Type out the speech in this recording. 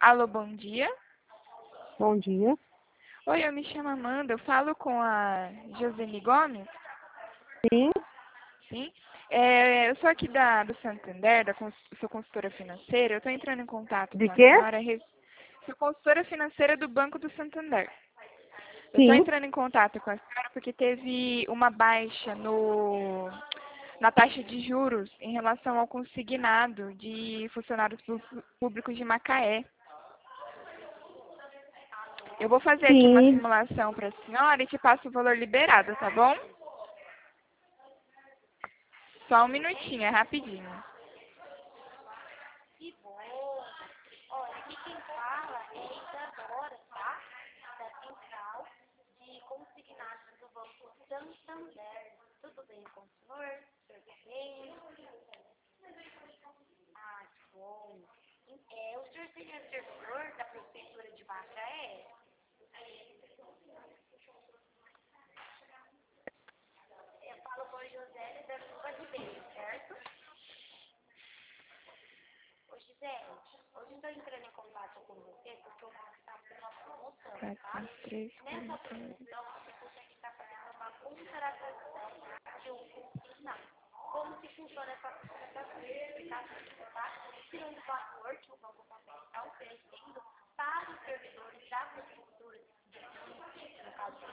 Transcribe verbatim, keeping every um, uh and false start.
Alô, bom dia. Bom dia. Oi, eu me chamo Amanda, eu falo com a Josene Gomes. Sim, Sim? É, eu sou aqui da, do Santander, da, cons- sou consultora financeira, eu estou entrando em contato de com a quê? senhora, res- sou consultora financeira do Banco do Santander. Eu estou Sim, entrando em contato com a senhora porque teve uma baixa no, na taxa de juros em relação ao consignado de funcionários pu- públicos de Macaé. Eu vou fazer aqui uma sim. simulação para a senhora e te passo o valor liberado, tá bom? Só um minutinho, é rapidinho. Que bom! Olha, aqui quem fala é Isadora, tá? Da Central de Consignados do Banco Santander. Tudo bem com o senhor? O senhor tá bem? Ah, que bom! É, o senhor seria servidor da Prefeitura de Macaé? Eu falo com a Josélia da Silva Ribeiro, certo? Ô Gisele, hoje eu estou entrando em contato com você porque o banco está fazendo uma promoção, tá? quatro, três, Nessa quarenta e oito. promoção, você consegue estar fazendo uma contratação de um consignado. Como que funciona essa contratação? Vou explicar tudo, tá? Tirando o valor que o banco consegue estar oferecendo para os servidores da prefeitura, no caso